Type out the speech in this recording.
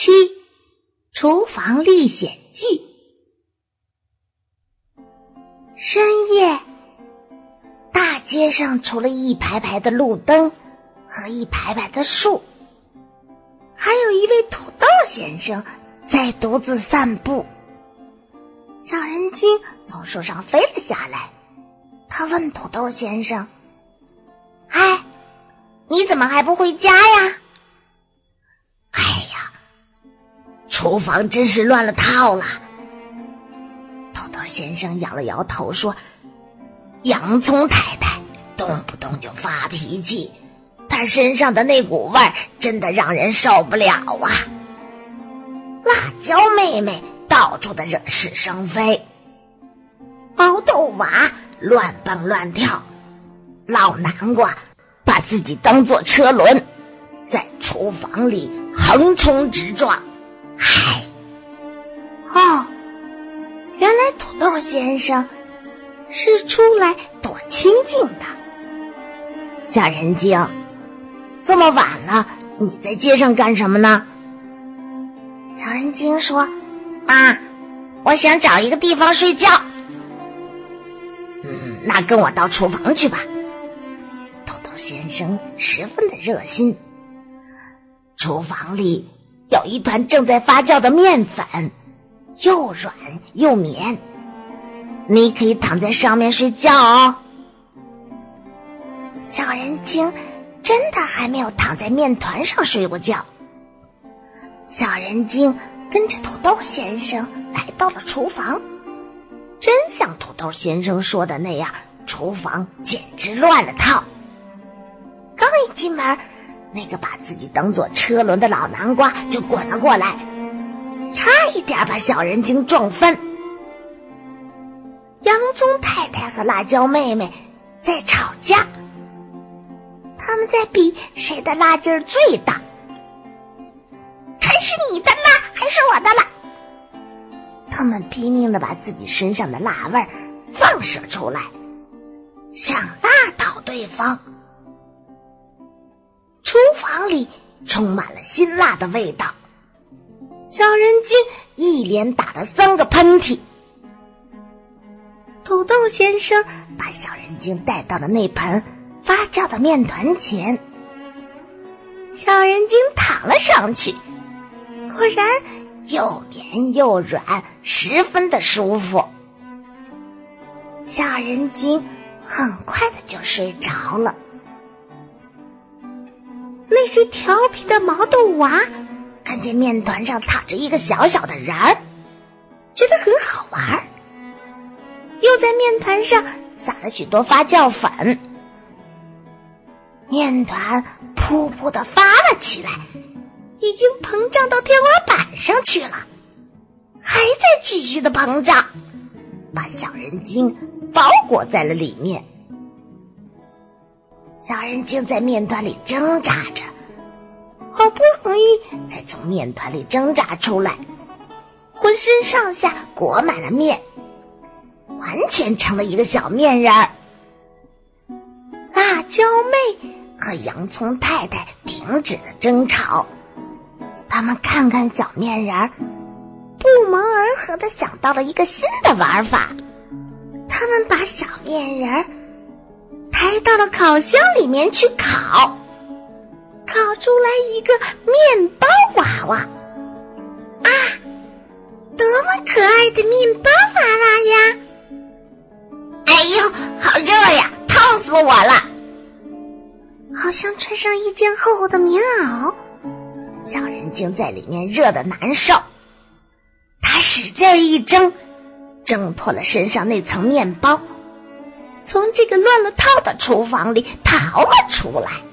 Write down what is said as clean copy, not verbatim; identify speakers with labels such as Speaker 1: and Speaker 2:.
Speaker 1: 7. 厨房历险记。深夜，大街上除了一排排的路灯和一排排的树，还有一位土豆先生在独自散步。小人精从树上飞了下来，他问土豆先生：“哎，你怎么还不回家呀？”“哎呀，厨房真是乱了套了。”土豆先生摇了摇头说：“洋葱太太动不动就发脾气，她身上的那股味儿真的让人受不了啊。辣椒妹妹到处的惹是生非，毛豆娃乱蹦乱跳，老南瓜把自己当作车轮，在厨房里横冲直撞。唉，哦，原来土豆先生是出来躲清静的。小人精，这么晚了，你在街上干什么呢？”小人精说：“啊，我想找一个地方睡觉。”“那跟我到厨房去吧。”土豆先生十分的热心。厨房里有一团正在发酵的面粉，又软又绵，你可以躺在上面睡觉哦。小人精真的还没有躺在面团上睡过觉。小人精跟着土豆先生来到了厨房，真像土豆先生说的那样，厨房简直乱了套。刚一进门，那个把自己当作车轮的老南瓜就滚了过来，差一点把小人精撞翻。洋葱太太和辣椒妹妹在吵架，他们在比谁的辣劲儿最大。看是你的辣还是我的辣？他们拼命地把自己身上的辣味放射出来，想辣倒对方。厨房里充满了辛辣的味道，小人精一连打了3个喷嚏。土豆先生把小人精带到了那盆发酵的面团前，小人精躺了上去，果然又绵又软，十分的舒服。小人精很快的就睡着了。那些调皮的毛豆娃看见面团上躺着一个小小的人儿，觉得很好玩，又在面团上撒了许多发酵粉，面团噗噗地发了起来，已经膨胀到天花板上去了，还在继续的膨胀，把小人精包裹在了里面。小人精在面团里挣扎着，好不容易才从面团里挣扎出来，浑身上下裹满了面，完全成了一个小面人儿。辣椒妹和洋葱太太停止了争吵，他们看看小面人儿，不谋而合地想到了一个新的玩法。他们把小面人儿抬到了烤箱里面去烤，烤出来一个面包娃娃。啊，多么可爱的面包娃娃呀！哎呦，好热呀，烫死我了！好像穿上一件厚厚的棉袄，小人精在里面热得难受。他使劲儿一挣，挣脱了身上那层面包，从这个乱了套的厨房里逃了出来。